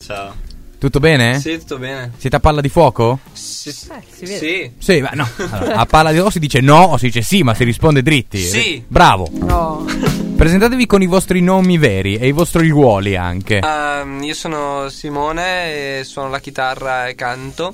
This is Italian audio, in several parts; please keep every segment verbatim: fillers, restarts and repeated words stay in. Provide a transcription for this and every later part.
ciao. Tutto bene? Sì, tutto bene. Siete a palla di fuoco? Sì, sì. Eh, si vede. Sì. Sì, ma no. Allora, a palla di fuoco si dice no o si dice sì, ma si risponde dritti. Sì. Bravo. No. Presentatevi con i vostri nomi veri e i vostri ruoli anche. Um, io sono Simone e suono la chitarra e canto.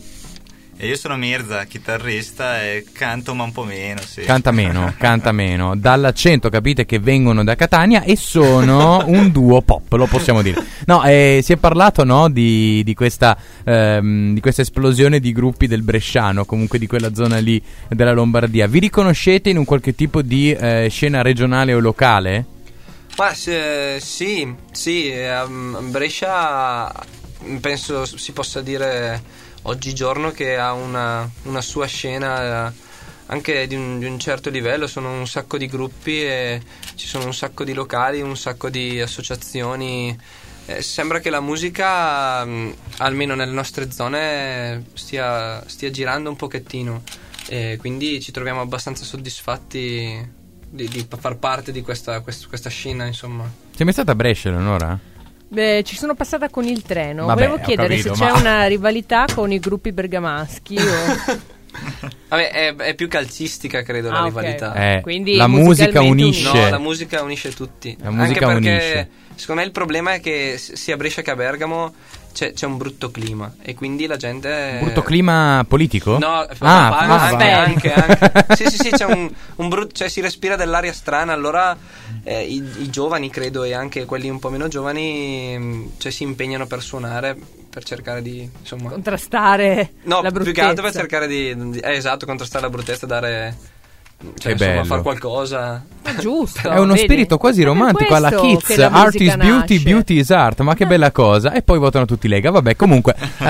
E io sono Mirza, chitarrista e canto ma un po' meno, sì. Canta meno, canta meno. Dall'accento capite che vengono da Catania e sono un duo pop, lo possiamo dire. No, eh, si è parlato, no, di, di questa ehm, di questa esplosione di gruppi del Bresciano, comunque di quella zona lì della Lombardia. Vi riconoscete in un qualche tipo di eh, scena regionale o locale? Ma se, sì, sì, um, Brescia penso si possa dire oggigiorno che ha una, una sua scena eh, anche di un, di un certo livello. Sono un sacco di gruppi e ci sono un sacco di locali, un sacco di associazioni. Eh, sembra che la musica, mh, almeno nelle nostre zone, stia, stia girando un pochettino, e quindi ci troviamo abbastanza soddisfatti di, di far parte di questa, questa, questa scena, insomma. Sei mai stata a Brescia, Eleonora? Beh, ci sono passata con il treno. Vabbè, Volevo ho chiedere capito, se c'è ma- una rivalità con i gruppi bergamaschi o... Vabbè, è, è più calcistica, credo, Ah, la ok. rivalità. Eh, Quindi la musica musicalmente unisce. No, la musica unisce tutti. La musica Anche perché unisce. secondo me il problema è che s- sia a Brescia che a Bergamo c'è, c'è un brutto clima e quindi la gente... Brutto clima politico? No, ah, ma- ah, anche, va. anche, anche. Sì, sì, sì, c'è un, un brutto, cioè si respira dell'aria strana, allora eh, i, i giovani, credo, e anche quelli un po' meno giovani, mh, cioè si impegnano per suonare, per cercare di, insomma... contrastare No, la più bruttezza. che altro per cercare di, di- eh, esatto, contrastare la bruttezza, dare... Che Cioè, insomma, bello. far qualcosa. Ma giusto, È uno vedi? spirito quasi È per romantico alla questo Kids. che la Art is musica beauty, nasce. beauty is art. Ma che bella cosa. E poi votano tutti Lega. Vabbè, comunque.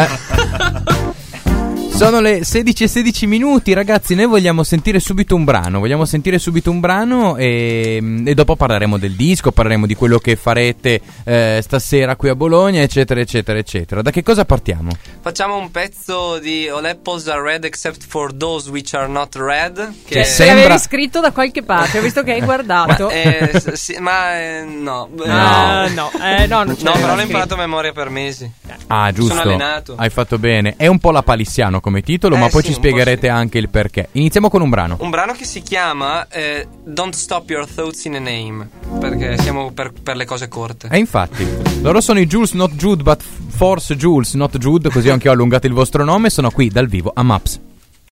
eh. Sono le sedici e sedici minuti, ragazzi. Noi vogliamo sentire subito un brano. Vogliamo sentire subito un brano e, e dopo parleremo del disco, parleremo di quello che farete eh, stasera qui a Bologna, eccetera, eccetera, eccetera. Da che cosa partiamo? Facciamo un pezzo di All Apples Are Red Except for Those Which Are Not Red. Che Cioè, Sì. se Sembra- l'avevi scritto da qualche parte, ho visto che hai guardato. Eh, s- sì, ma eh, no. Ah, no, eh, no, non ce No, l'aveva però l'ho scritto. imparato a memoria per mesi. Ah, giusto. Sono allenato. Hai fatto bene. È un po' la palissiano come titolo, Eh, ma poi sì, ci un po' spiegherete sì. anche il perché. Iniziamo con un brano. Un brano che si chiama eh, Don't Stop Your Thoughts in a Name, perché siamo per, per le cose corte. E infatti, loro sono i Jules Not Jude, but Force Jules Not Jude, così anche io ho allungato il vostro nome. Sono qui dal vivo a Maps.